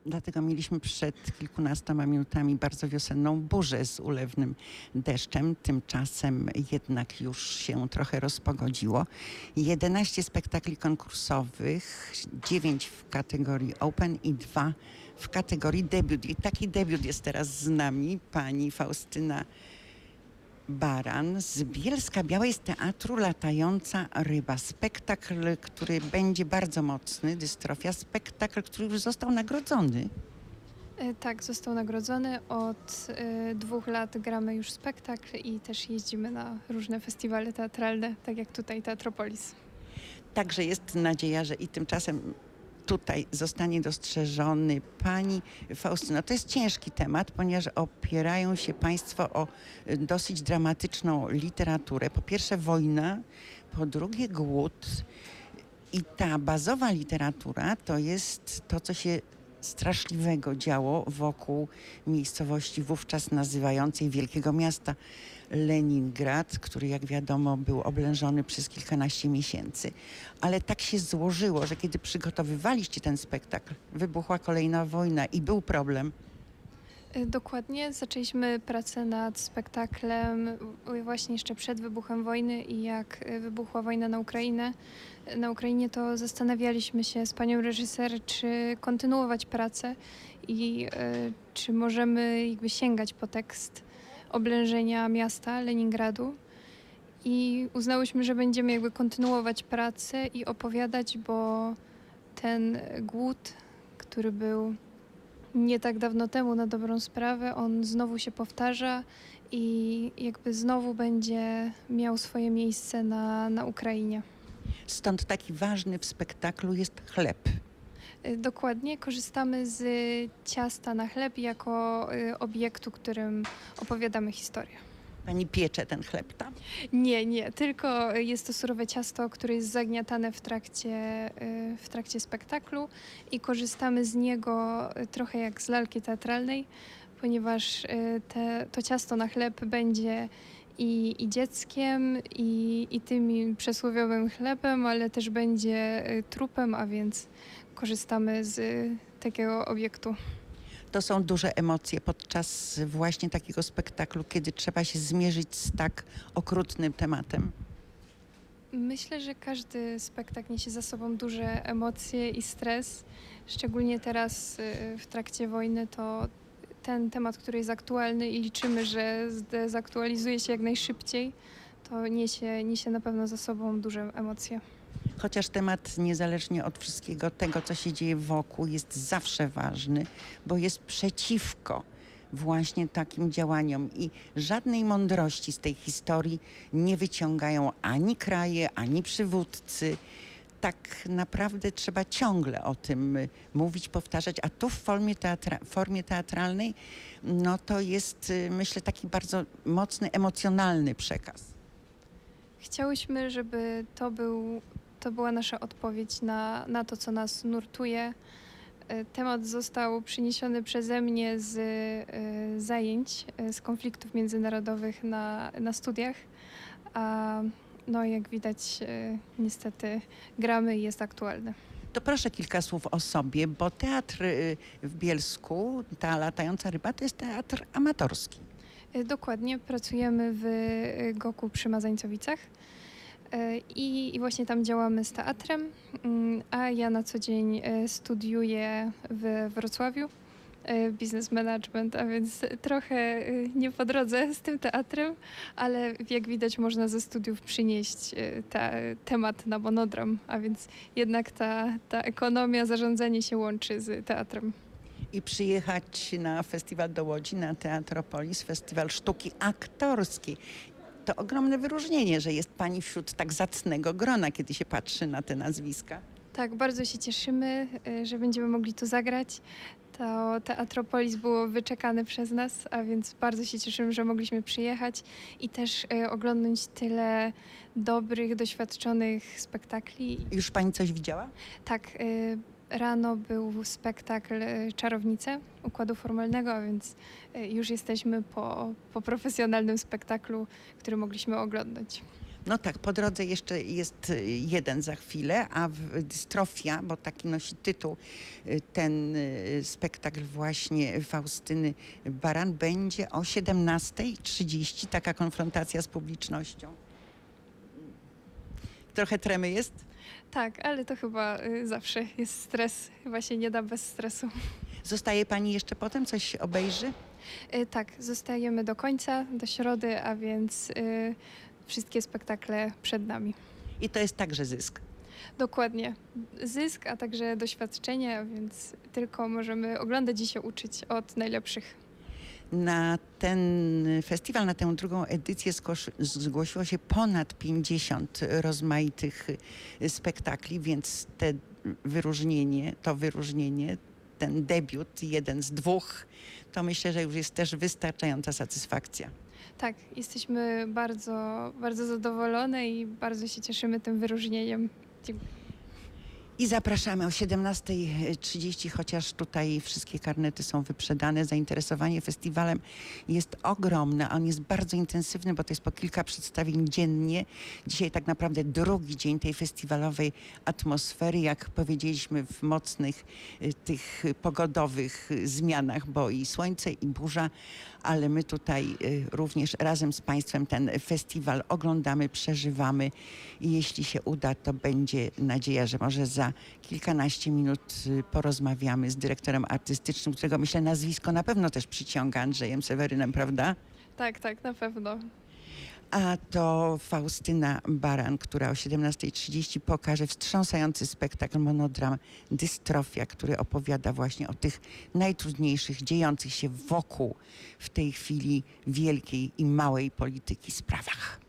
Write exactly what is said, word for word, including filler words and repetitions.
Dlatego mieliśmy przed kilkunastoma minutami bardzo wiosenną burzę z ulewnym deszczem. Tymczasem jednak już się trochę rozpogodziło. jedenaście spektakli konkursowych, dziewięć w kategorii Open i dwa w kategorii debiut. I taki debiut jest teraz z nami pani Faustyna Baran z Bielska Białej, z Teatru Latająca Ryba. Spektakl, który będzie bardzo mocny, Dystrofia. Spektakl, który już został nagrodzony. E, Tak, został nagrodzony. Od e, dwóch lat gramy już spektakl i też jeździmy na różne festiwale teatralne, tak jak tutaj Teatropolis. Także jest nadzieja, że i tymczasem tutaj zostanie dostrzeżony. Pani Faustyno, to jest ciężki temat, ponieważ opierają się Państwo o y, dosyć dramatyczną literaturę. Po pierwsze wojna, po drugie głód. I ta bazowa literatura to jest to, co się straszliwego działo wokół miejscowości wówczas nazywającej wielkiego miasta Leningrad, który jak wiadomo był oblężony przez kilkanaście miesięcy. Ale tak się złożyło, że kiedy przygotowywaliście ten spektakl, wybuchła kolejna wojna i był problem. E, Dokładnie, zaczęliśmy pracę nad spektaklem w- właśnie jeszcze przed wybuchem wojny i jak e, wybuchła wojna na Ukrainę, na Ukrainie, to zastanawialiśmy się z panią reżyser, czy kontynuować pracę i e, czy możemy jakby sięgać po tekst oblężenia miasta Leningradu. I uznałyśmy, że będziemy jakby kontynuować pracę i opowiadać, bo ten głód, który był nie tak dawno temu na dobrą sprawę, on znowu się powtarza i jakby znowu będzie miał swoje miejsce na, na Ukrainie. Stąd taki ważny w spektaklu jest chleb. Y, Dokładnie, korzystamy z ciasta na chleb jako y, obiektu, którym opowiadamy historię. Pani piecze ten chleb tam. Nie, nie, tylko jest to surowe ciasto, które jest zagniatane w trakcie, y, w trakcie spektaklu i korzystamy z niego y, trochę jak z lalki teatralnej, ponieważ y, te, to ciasto na chleb będzie i, i dzieckiem, i, i tym przysłowiowym chlebem, ale też będzie y, trupem, a więc korzystamy z y, takiego obiektu. To są duże emocje podczas właśnie takiego spektaklu, kiedy trzeba się zmierzyć z tak okrutnym tematem. Myślę, że każdy spektakl niesie za sobą duże emocje i stres. Szczególnie teraz y, w trakcie wojny to ten temat, który jest aktualny i liczymy, że zdezaktualizuje się jak najszybciej, to niesie, niesie na pewno za sobą duże emocje. Chociaż temat, niezależnie od wszystkiego tego, co się dzieje wokół, jest zawsze ważny, bo jest przeciwko właśnie takim działaniom i żadnej mądrości z tej historii nie wyciągają ani kraje, ani przywódcy. Tak naprawdę trzeba ciągle o tym y, mówić, powtarzać, a tu w formie, teatra- formie teatralnej no to jest, y, myślę, taki bardzo mocny, emocjonalny przekaz. Chciałyśmy, żeby to, był, to była nasza odpowiedź na, na to, co nas nurtuje. E, Temat został przyniesiony przeze mnie z e, zajęć, e, z konfliktów międzynarodowych na, na studiach, a no jak widać, e, niestety gramy i jest aktualny. To proszę kilka słów o sobie, bo teatr y, w Bielsku, ta latająca ryba, to jest teatr amatorski. E, Dokładnie, pracujemy w e, Goku przy Mazańcowicach. E, I, I właśnie tam działamy z teatrem, mm, a ja na co dzień e, studiuję w Wrocławiu e, business management, a więc trochę e, nie po drodze z tym teatrem, ale jak widać można ze studiów przynieść e, ta, temat na monodram, a więc jednak ta, ta ekonomia, zarządzanie się łączy z teatrem. I przyjechać na festiwal do Łodzi, na Teatropolis, festiwal sztuki aktorskiej. To ogromne wyróżnienie, że jest pani wśród tak zacnego grona, kiedy się patrzy na te nazwiska. Tak, bardzo się cieszymy, y, że będziemy mogli tu zagrać. To Teatropolis było wyczekane przez nas, a więc bardzo się cieszymy, że mogliśmy przyjechać i też y, oglądnąć tyle dobrych, doświadczonych spektakli. Już pani coś widziała? Tak, y, rano był spektakl y, Czarownice układu formalnego, a więc y, już jesteśmy po, po profesjonalnym spektaklu, który mogliśmy oglądać. No tak, po drodze jeszcze jest y, jeden za chwilę, a w Dystrofia, bo taki nosi tytuł y, ten y, spektakl właśnie Faustyny Baran, będzie o siedemnasta trzydzieści, taka konfrontacja z publicznością. Trochę tremy jest? Tak, ale to chyba y, zawsze jest stres. Chyba się nie da bez stresu. Zostaje pani jeszcze potem? Coś obejrzy? Y, tak, zostajemy do końca, do środy, a więc y, wszystkie spektakle przed nami. I to jest także zysk. Dokładnie. Zysk, a także doświadczenie, a więc tylko możemy oglądać i się uczyć od najlepszych. Na ten festiwal, na tę drugą edycję zgłosi- zgłosiło się ponad pięćdziesiąt rozmaitych y, spektakli, więc te wyróżnienie, to wyróżnienie, ten debiut, jeden z dwóch, to myślę, że już jest też wystarczająca satysfakcja. Tak, jesteśmy bardzo, bardzo zadowolone i bardzo się cieszymy tym wyróżnieniem. Dziękuję. I zapraszamy o siedemnasta trzydzieści, chociaż tutaj wszystkie karnety są wyprzedane. Zainteresowanie festiwalem jest ogromne. On jest bardzo intensywny, bo to jest po kilka przedstawień dziennie. Dzisiaj tak naprawdę drugi dzień tej festiwalowej atmosfery, jak powiedzieliśmy, w mocnych y, tych pogodowych y, zmianach, bo i słońce, i burza, ale my tutaj y, również razem z Państwem ten festiwal oglądamy, przeżywamy i jeśli się uda, to będzie nadzieja, że może za kilkanaście minut y, porozmawiamy z dyrektorem artystycznym, którego myślę nazwisko na pewno też przyciąga, Andrzejem Sewerynem, prawda? Tak, tak, na pewno. A to Faustyna Baran, która o siedemnasta trzydzieści pokaże wstrząsający spektakl monodram Dystrofia, który opowiada właśnie o tych najtrudniejszych, dziejących się wokół w tej chwili wielkiej i małej polityki sprawach.